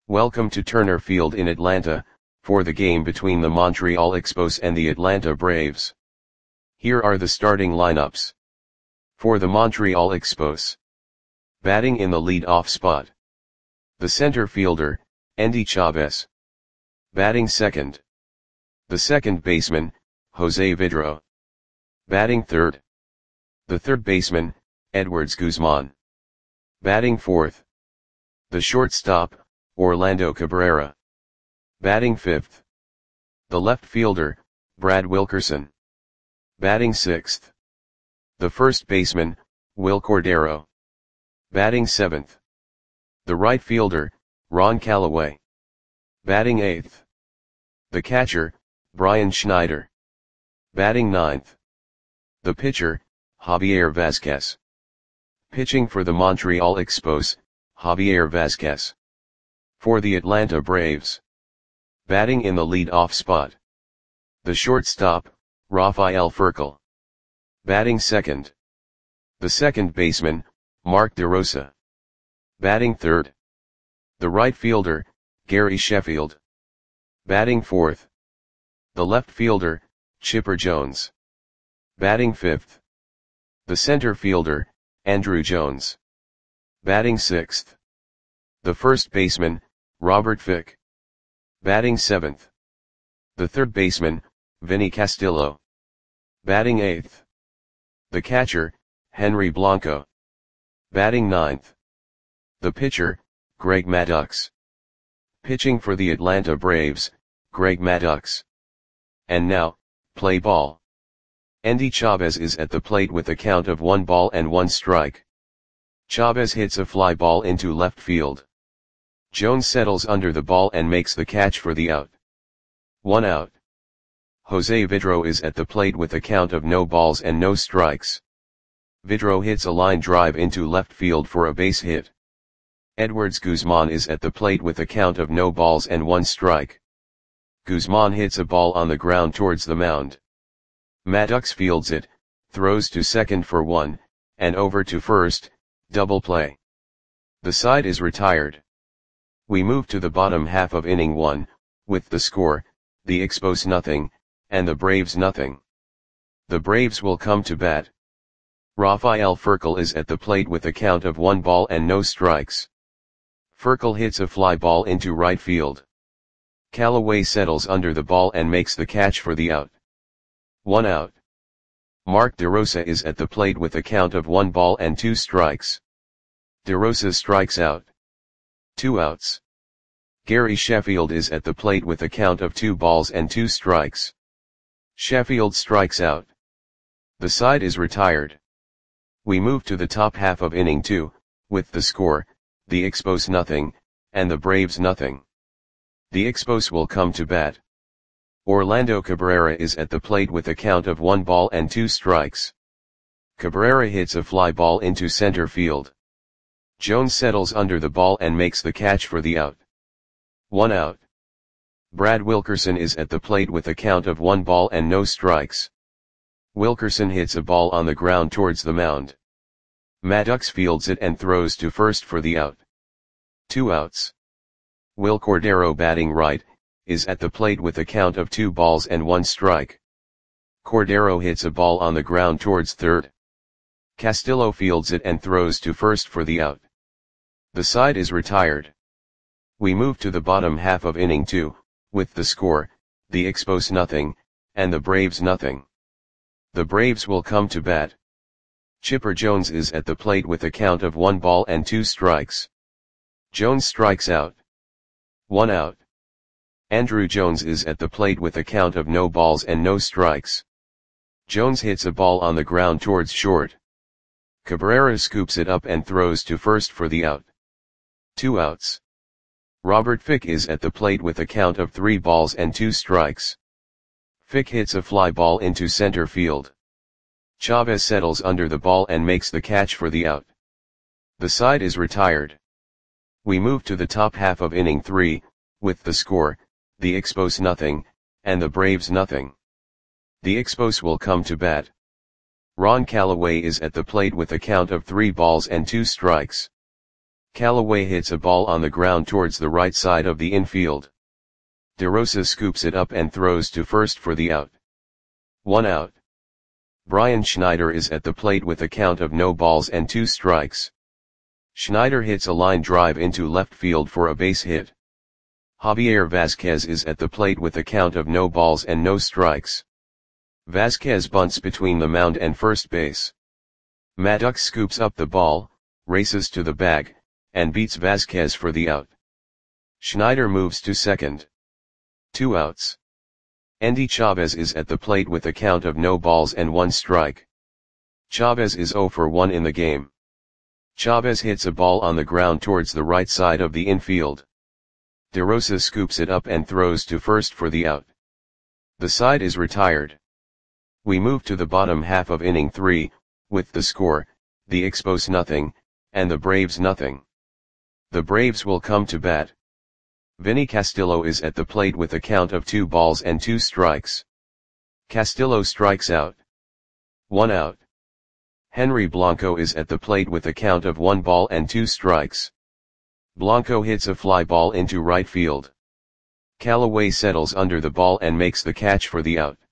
Welcome to Turner Field in Atlanta, for the game between the Montreal Expos and the Atlanta Braves. Here are the starting lineups. For the Montreal Expos. Batting in the lead-off spot. The center fielder, Endy Chavez. Batting second. The second baseman, Jose Vidro. Batting third. The third baseman, Edwards Guzman. Batting fourth. The shortstop, Orlando Cabrera. Batting fifth. The left fielder, Brad Wilkerson. Batting sixth. The first baseman, Wil Cordero. Batting seventh. The right fielder, Ron Callaway. Batting eighth. The catcher, Brian Schneider. Batting ninth. The pitcher, Javier Vazquez. Pitching for the Montreal Expos, Javier Vazquez. For the Atlanta Braves. Batting in the lead-off spot. The shortstop, Rafael Furcal. Batting second. The second baseman, Mark DeRosa. Batting third. The right fielder, Gary Sheffield. Batting fourth. The left fielder, Chipper Jones. Batting fifth. The center fielder, Andruw Jones. Batting sixth. The first baseman, Robert Fick. Batting seventh. The third baseman, Vinny Castillo. Batting eighth. The catcher, Henry Blanco. Batting ninth. The pitcher, Greg Maddux. Pitching for the Atlanta Braves, Greg Maddux. And now, play ball. Endy Chavez is at the plate with a count of 1 strike. Chavez hits a fly ball into left field. Jones settles under the ball and makes the catch for the out. 1 out. Jose Vidro is at the plate with a count of no strikes. Vidro hits a line drive into left field for a base hit. Edwards Guzman is at the plate with a count of 1 strike. Guzman hits a ball on the ground towards the mound. Maddux fields it, throws to second for 1, and over to first, double play. The side is retired. We move to the bottom half of inning 1, with the score, the Expos nothing, and the Braves nothing. The Braves will come to bat. Rafael Furcal is at the plate with a count of 1 ball and no strikes. Furcal hits a fly ball into right field. Callaway settles under the ball and makes the catch for the out. 1 out. Mark DeRosa is at the plate with a count of 1 ball and 2 strikes. DeRosa strikes out. 2 outs. Gary Sheffield is at the plate with a count of 2 balls and 2 strikes. Sheffield strikes out. The side is retired. We move to the top half of inning 2, with the score, the Expos nothing, and the Braves nothing. The Expos will come to bat. Orlando Cabrera is at the plate with a count of 1 ball and 2 strikes. Cabrera hits a fly ball into center field. Jones settles under the ball and makes the catch for the out. 1 out. Brad Wilkerson is at the plate with a count of 1 ball and no strikes. Wilkerson hits a ball on the ground towards the mound. Maddux fields it and throws to first for the out. 2 outs. Wil Cordero, batting right, is at the plate with a count of 2 balls and 1 strike. Cordero hits a ball on the ground towards third. Castillo fields it and throws to first for the out. The side is retired. We move to the bottom half of inning 2, with the score, the Expos nothing, and the Braves nothing. The Braves will come to bat. Chipper Jones is at the plate with a count of 1 ball and 2 strikes. Jones strikes out. 1 out. Andruw Jones is at the plate with a count of no balls and no strikes. Jones hits a ball on the ground towards short. Cabrera scoops it up and throws to first for the out. 2 outs. Robert Fick is at the plate with a count of 3 balls and 2 strikes. Fick hits a fly ball into center field. Chavez settles under the ball and makes the catch for the out. The side is retired. We move to the top half of inning 3, with the score, the Expos nothing, and the Braves nothing. The Expos will come to bat. Ron Callaway is at the plate with a count of 3 balls and 2 strikes. Callaway hits a ball on the ground towards the right side of the infield. DeRosa scoops it up and throws to first for the out. 1 out. Brian Schneider is at the plate with a count of no balls and 2 strikes. Schneider hits a line drive into left field for a base hit. Javier Vazquez is at the plate with a count of no balls and no strikes. Vazquez bunts between the mound and first base. Maddox scoops up the ball, races to the bag, and beats Vazquez for the out. Schneider moves to second. 2 outs. Endy Chavez is at the plate with a count of no balls and 1 strike. Chavez is 0 for 1 in the game. Chavez hits a ball on the ground towards the right side of the infield. DeRosa scoops it up and throws to first for the out. The side is retired. We move to the bottom half of inning 3, with the score, the Expos nothing, and the Braves nothing. The Braves will come to bat. Vinny Castillo is at the plate with a count of 2 balls and 2 strikes. Castillo strikes out. 1 out. Henry Blanco is at the plate with a count of 1 ball and 2 strikes. Blanco hits a fly ball into right field. Callaway settles under the ball and makes the catch for the out.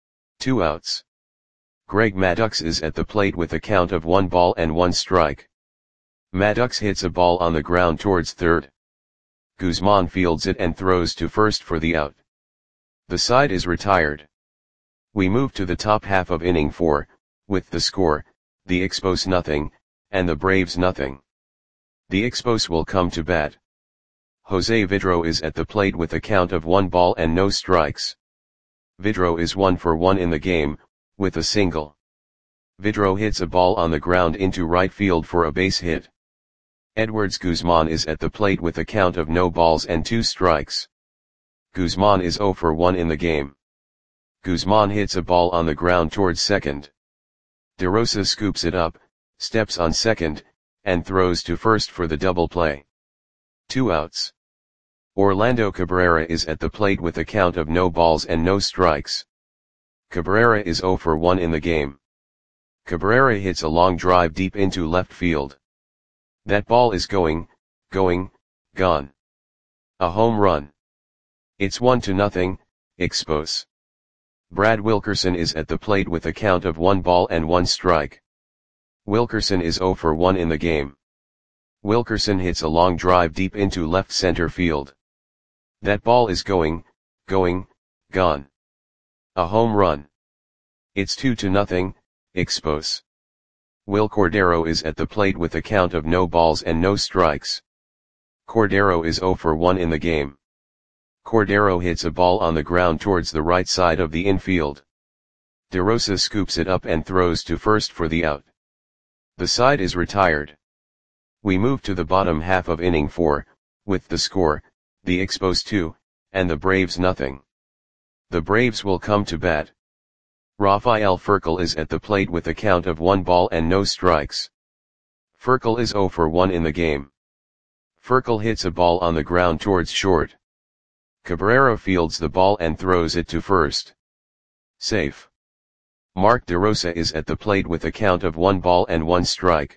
2 outs. Greg Maddux is at the plate with a count of 1 ball and 1 strike. Maddux hits a ball on the ground towards third. Guzman fields it and throws to first for the out. The side is retired. We move to the top half of inning 4, with the score, the Expos nothing, and the Braves nothing. The Expos will come to bat. Jose Vidro is at the plate with a count of 1 ball and no strikes. Vidro is 1 for 1 in the game, with a single. Vidro hits a ball on the ground into right field for a base hit. Edwards Guzman is at the plate with a count of no balls and 2 strikes. Guzman is 0 for 1 in the game. Guzman hits a ball on the ground towards second. DeRosa scoops it up, steps on second, and throws to first for the double play. 2 outs. Orlando Cabrera is at the plate with a count of no balls and no strikes. Cabrera is 0 for 1 in the game. Cabrera hits a long drive deep into left field. That ball is gone. A home run. It's 1-0, Expos. Brad Wilkerson is at the plate with a count of 1 ball and 1 strike. Wilkerson is 0 for 1 in the game. Wilkerson hits a long drive deep into left center field. That ball is gone. A home run. It's 2-0, Expos. Will Cordero is at the plate with a count of no balls and no strikes. Cordero is 0 for 1 in the game. Cordero hits a ball on the ground towards the right side of the infield. DeRosa scoops it up and throws to first for the out. The side is retired. We move to the bottom half of inning 4, with the score, the Expos 2, and the Braves nothing. The Braves will come to bat. Rafael Furcal is at the plate with a count of 1 ball and no strikes. Furcal is 0 for 1 in the game. Furcal hits a ball on the ground towards short. Cabrera fields the ball and throws it to first. Safe. Mark DeRosa is at the plate with a count of 1 ball and 1 strike.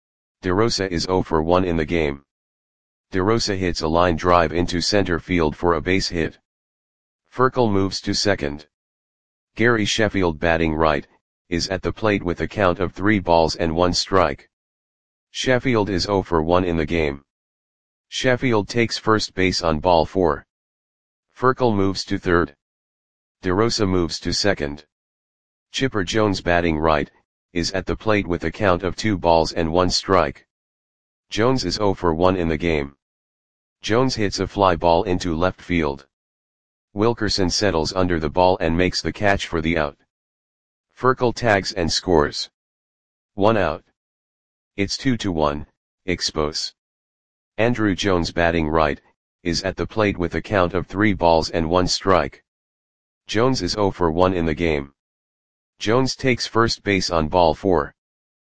DeRosa is 0 for 1 in the game. DeRosa hits a line drive into center field for a base hit. Furcal moves to second. Gary Sheffield batting right, is at the plate with a count of 3 balls and 1 strike. Sheffield is 0 for 1 in the game. Sheffield takes first base on ball 4. Furcal moves to third. DeRosa moves to second. Chipper Jones batting right, is at the plate with a count of 2 balls and 1 strike. Jones is 0 for 1 in the game. Jones hits a fly ball into left field. Wilkerson settles under the ball and makes the catch for the out. Furcal tags and scores. 1 out. It's 2-1, Expos. Andrew Jones batting right, is at the plate with a count of 3 balls and 1 strike. Jones is 0 for 1 in the game. Jones takes first base on ball 4.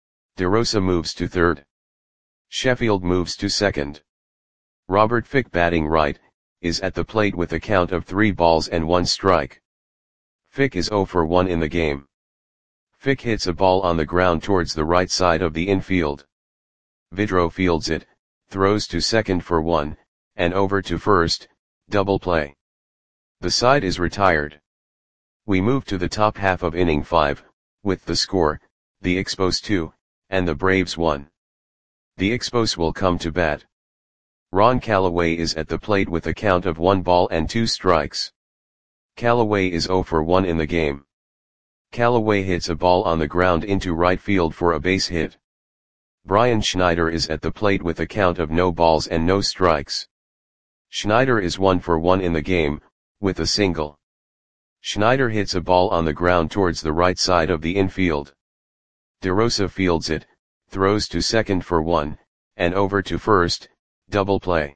DeRosa moves to third. Sheffield moves to second. Robert Fick batting right, is at the plate with a count of 3 balls and 1 strike. Fick is 0 for 1 in the game. Fick hits a ball on the ground towards the right side of the infield. Vidro fields it, throws to second for 1, and over to first, double play. The side is retired. We move to the top half of inning 5, with the score, the Expos 2, and the Braves 1. The Expos will come to bat. Ron Callaway is at the plate with a count of 1 ball and 2 strikes. Callaway is 0 for 1 in the game. Callaway hits a ball on the ground into right field for a base hit. Brian Schneider is at the plate with a count of no balls and no strikes. Schneider is 1 for 1 in the game, with a single. Schneider hits a ball on the ground towards the right side of the infield. DeRosa fields it, throws to second for 1, and over to first, double play.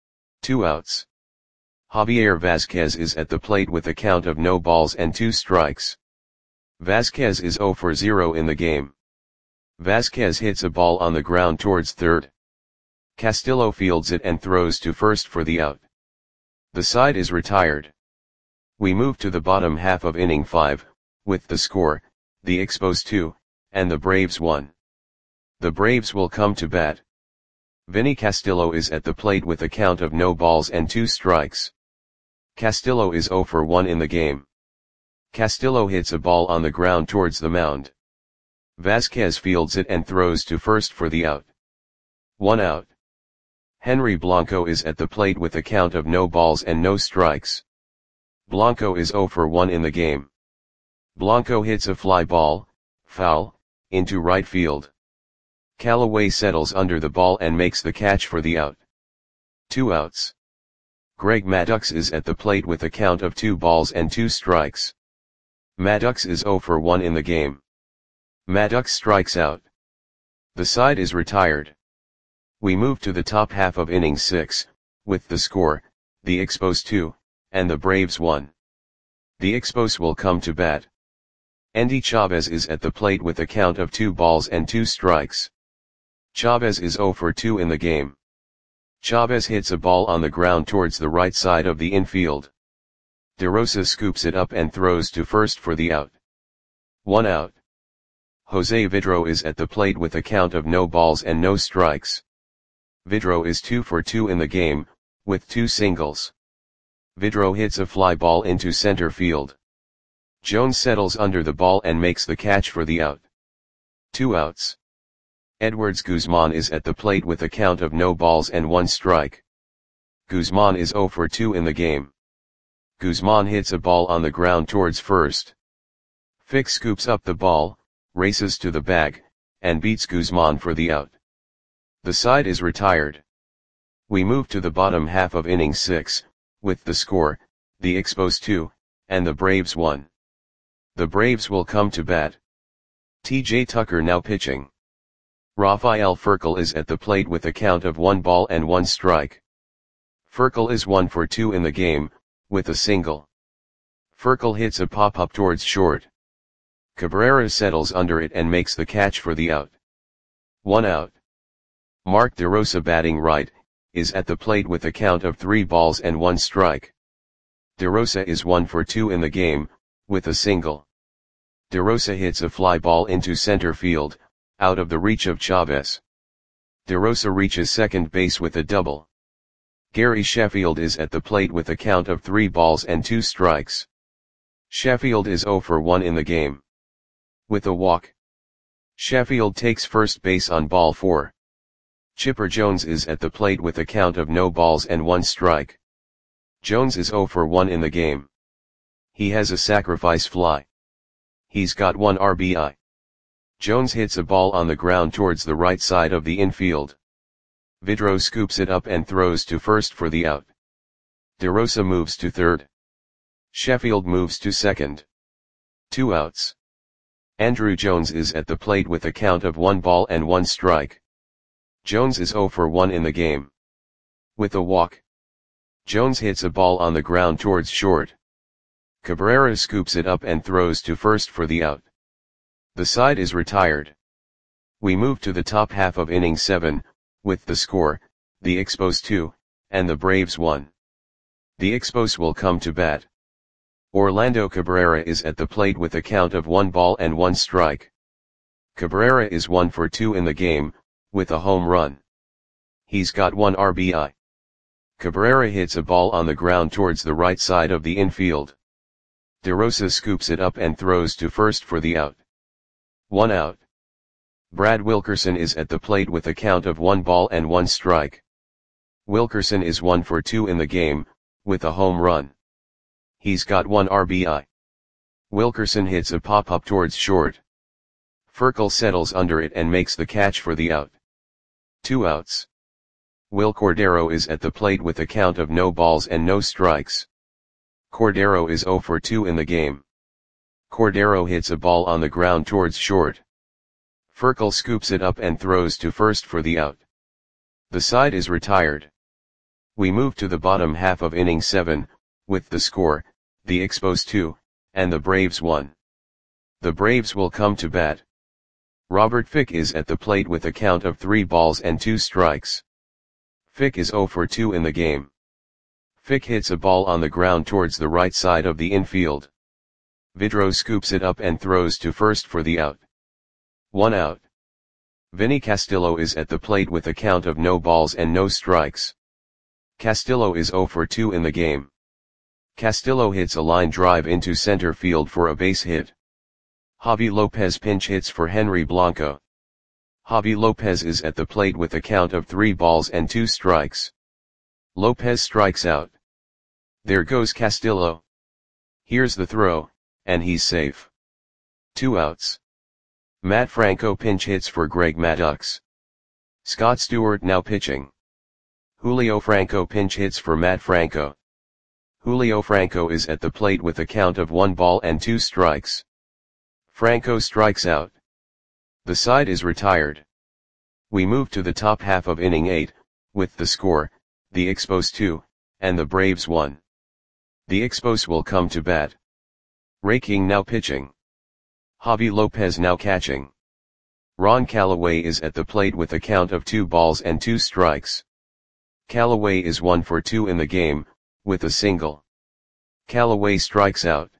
2 outs. Javier Vasquez is at the plate with a count of no balls and 2 strikes. Vasquez is 0 for 0 in the game. Vasquez hits a ball on the ground towards third. Castillo fields it and throws to first for the out. The side is retired. We move to the bottom half of inning 5, with the score, the Expos 2, and the Braves 1. The Braves will come to bat. Vinny Castillo is at the plate with a count of no balls and 2 strikes. Castillo is 0 for 1 in the game. Castillo hits a ball on the ground towards the mound. Vasquez fields it and throws to first for the out. 1 out. Henry Blanco is at the plate with a count of no balls and no strikes. Blanco is 0 for 1 in the game. Blanco hits a fly ball, foul, into right field. Callaway settles under the ball and makes the catch for the out. 2 outs. Greg Maddux is at the plate with a count of 2 balls and 2 strikes. Maddux is 0 for 1 in the game. Maddux strikes out. The side is retired. We move to the top half of inning 6, with the score, the Expos 2, and the Braves 1. The Expos will come to bat. Endy Chavez is at the plate with a count of 2 balls and 2 strikes. Chavez is 0 for 2 in the game. Chavez hits a ball on the ground towards the right side of the infield. DeRosa scoops it up and throws to first for the out. 1 out. Jose Vidro is at the plate with a count of no balls and no strikes. Vidro is 2 for 2 in the game, with 2 singles. Vidro hits a fly ball into center field. Jones settles under the ball and makes the catch for the out. 2 outs. Edwards Guzman is at the plate with a count of no balls and 1 strike. Guzman is 0 for 2 in the game. Guzman hits a ball on the ground towards first. Fick scoops up the ball, races to the bag, and beats Guzman for the out. The side is retired. We move to the bottom half of inning 6, with the score, the Expos 2, and the Braves 1. The Braves will come to bat. T.J. Tucker now pitching. Rafael Furcal is at the plate with a count of 1 ball and 1 strike. Furcal is 1 for 2 in the game, with a single. Furcal hits a pop-up towards short. Cabrera settles under it and makes the catch for the out. 1 out. Mark DeRosa batting right, is at the plate with a count of 3 balls and 1 strike. DeRosa is 1 for 2 in the game, with a single. DeRosa hits a fly ball into center field, out of the reach of Chavez. DeRosa reaches second base with a double. Gary Sheffield is at the plate with a count of 3 balls and 2 strikes. Sheffield is 0 for 1 in the game. With a walk. Sheffield takes first base on ball 4. Chipper Jones is at the plate with a count of no balls and 1 strike. Jones is 0 for 1 in the game. He has a sacrifice fly. He's got 1 RBI. Jones hits a ball on the ground towards the right side of the infield. Vidro scoops it up and throws to first for the out. DeRosa moves to third. Sheffield moves to second. 2 outs. Andrew Jones is at the plate with a count of 1 ball and 1 strike. Jones is 0 for 1 in the game. With a walk. Jones hits a ball on the ground towards short. Cabrera scoops it up and throws to first for the out. The side is retired. We move to the top half of inning 7, with the score, the Expos 2, and the Braves 1. The Expos will come to bat. Orlando Cabrera is at the plate with a count of 1 ball and 1 strike. Cabrera is 1 for 2 in the game, with a home run. He's got 1 RBI. Cabrera hits a ball on the ground towards the right side of the infield. DeRosa scoops it up and throws to first for the out. 1 out. Brad Wilkerson is at the plate with a count of 1 ball and 1 strike. Wilkerson is 1 for 2 in the game, with a home run. He's got 1 RBI. Wilkerson hits a pop-up towards short. Furcal settles under it and makes the catch for the out. 2 outs. Will Cordero is at the plate with a count of no balls and no strikes. Cordero is 0 for 2 in the game. Cordero hits a ball on the ground towards short. Furcal scoops it up and throws to first for the out. The side is retired. We move to the bottom half of inning 7, with the score, the Expos 2, and the Braves 1. The Braves will come to bat. Robert Fick is at the plate with a count of 3 balls and 2 strikes. Fick is 0 for 2 in the game. Fick hits a ball on the ground towards the right side of the infield. Vidro scoops it up and throws to first for the out. 1 out. Vinny Castillo is at the plate with a count of no balls and no strikes. Castillo is 0 for 2 in the game. Castillo hits a line drive into center field for a base hit. Javi Lopez pinch hits for Henry Blanco. Javi Lopez is at the plate with a count of 3 balls and 2 strikes. Lopez strikes out. There goes Castillo. Here's the throw, and he's safe. 2 outs. Matt Franco pinch hits for Greg Maddux. Scott Stewart now pitching. Julio Franco pinch hits for Matt Franco. Julio Franco is at the plate with a count of 1 ball and 2 strikes. Franco strikes out. The side is retired. We move to the top half of inning 8, with the score, the Expos 2, and the Braves 1. The Expos will come to bat. Ray King now pitching. Javi Lopez now catching. Ron Callaway is at the plate with a count of 2 balls and 2 strikes. Callaway is 1 for 2 in the game, with a single. Callaway strikes out.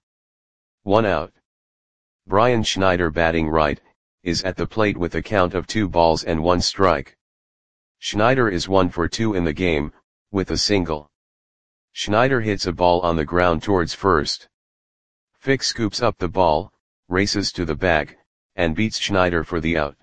1 out. Brian Schneider batting right, is at the plate with a count of 2 balls and 1 strike. Schneider is 1 for 2 in the game, with a single. Schneider hits a ball on the ground towards first. Fick scoops up the ball, races to the bag, and beats Schneider for the out.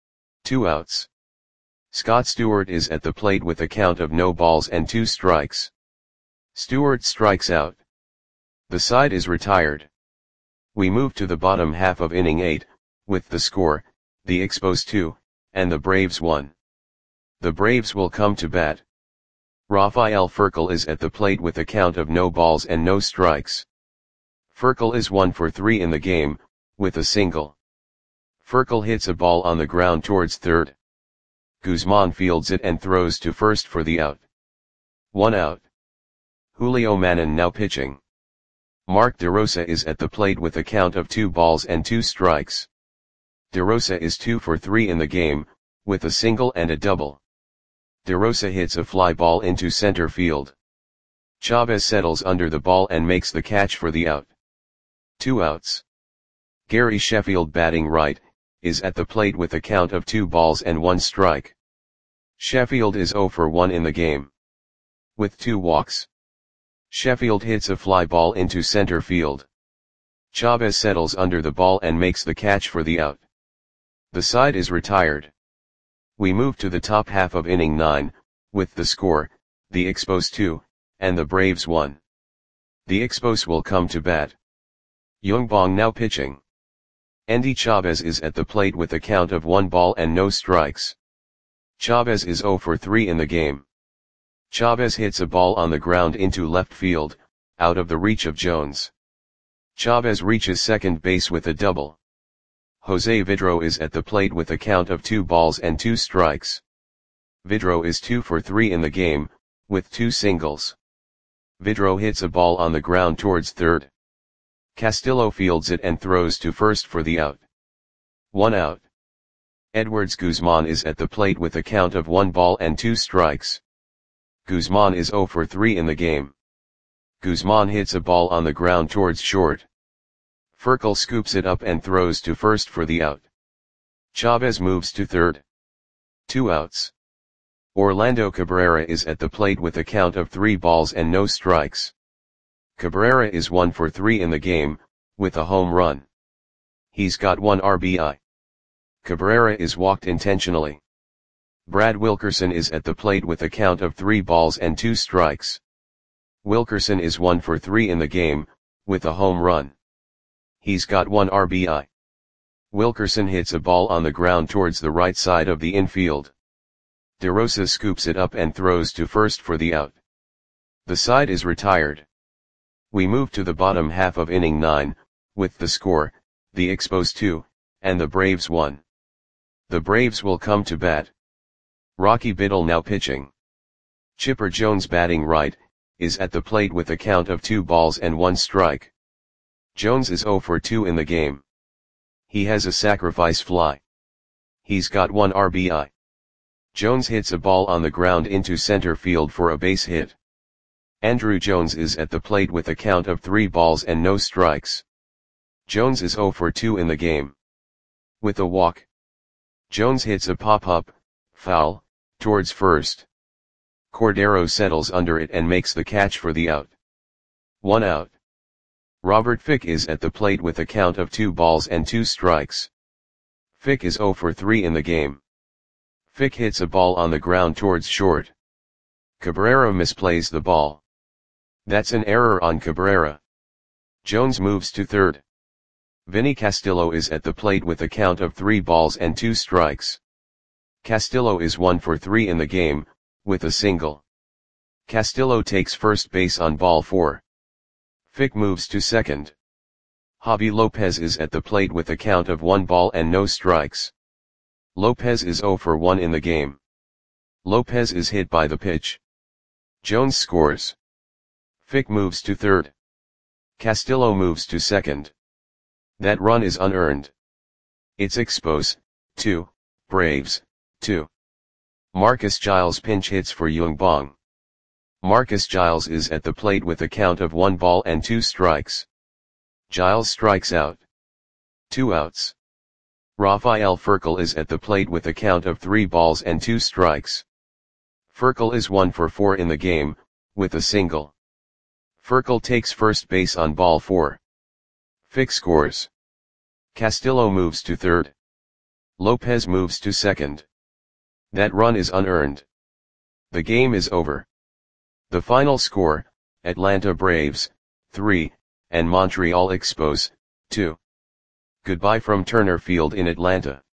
2 outs. Scott Stewart is at the plate with a count of no balls and 2 strikes. Stewart strikes out. The side is retired. We move to the bottom half of inning 8, with the score, the Expos 2, and the Braves 1. The Braves will come to bat. Rafael Furcal is at the plate with a count of no balls and no strikes. Furcal is 1 for 3 in the game, with a single. Furcal hits a ball on the ground towards third. Guzman fields it and throws to first for the out. 1 out. Julio Manon now pitching. Mark DeRosa is at the plate with a count of 2 balls and 2 strikes. DeRosa is 2 for 3 in the game, with a single and a double. DeRosa hits a fly ball into center field. Chavez settles under the ball and makes the catch for the out. 2 outs. Gary Sheffield batting right, is at the plate with a count of 2 balls and 1 strike. Sheffield is 0 for 1 in the game. With 2 walks. Sheffield hits a fly ball into center field. Chavez settles under the ball and makes the catch for the out. The side is retired. We move to the top half of inning 9, with the score, the Expos 2, and the Braves 1. The Expos will come to bat. Yongbong now pitching. Endy Chavez is at the plate with a count of 1 ball and no strikes. Chavez is 0 for 3 in the game. Chavez hits a ball on the ground into left field, out of the reach of Jones. Chavez reaches second base with a double. Jose Vidro is at the plate with a count of 2 balls and 2 strikes. Vidro is 2 for 3 in the game, with 2 singles. Vidro hits a ball on the ground towards third. Castillo fields it and throws to first for the out. 1 out. Edwards Guzman is at the plate with a count of 1 ball and 2 strikes. Guzman is 0 for 3 in the game. Guzman hits a ball on the ground towards short. Furcal scoops it up and throws to first for the out. Chavez moves to third. 2 outs. Orlando Cabrera is at the plate with a count of 3 balls and no strikes. Cabrera is 1 for 3 in the game, with a home run. He's got 1 RBI. Cabrera is walked intentionally. Brad Wilkerson is at the plate with a count of 3 balls and 2 strikes. Wilkerson is 1 for 3 in the game, with a home run. He's got 1 RBI. Wilkerson hits a ball on the ground towards the right side of the infield. DeRosa scoops it up and throws to first for the out. The side is retired. We move to the bottom half of inning 9, with the score, the Expos 2, and the Braves 1. The Braves will come to bat. Rocky Biddle now pitching. Chipper Jones batting right, is at the plate with a count of 2 balls and 1 strike. Jones is 0 for 2 in the game. He has a sacrifice fly. He's got 1 RBI. Jones hits a ball on the ground into center field for a base hit. Andruw Jones is at the plate with a count of 3 balls and no strikes. Jones is 0 for 2 in the game. With a walk, Jones hits a pop-up, foul, towards first. Cordero settles under it and makes the catch for the out. 1 out. Robert Fick is at the plate with a count of 2 balls and 2 strikes. Fick is 0 for 3 in the game. Fick hits a ball on the ground towards short. Cabrera misplays the ball. That's an error on Cabrera. Jones moves to third. Vinny Castillo is at the plate with a count of 3 balls and 2 strikes. Castillo is 1 for 3 in the game, with a single. Castillo takes first base on ball 4. Fick moves to second. Javi Lopez is at the plate with a count of 1 ball and no strikes. Lopez is 0 for 1 in the game. Lopez is hit by the pitch. Jones scores. Fick moves to third. Castillo moves to second. That run is unearned. It's Expos 2, Braves 2. Marcus Giles pinch hits for Yung Bong. Marcus Giles is at the plate with a count of 1 ball and 2 strikes. Giles strikes out. 2 outs. Rafael Furcal is at the plate with a count of 3 balls and 2 strikes. Furcal is 1 for 4 in the game, with a single. Furcal takes first base on ball 4. Fick scores. Castillo moves to third. Lopez moves to second. That run is unearned. The game is over. The final score, Atlanta Braves 3, and Montreal Expos 2. Goodbye from Turner Field in Atlanta.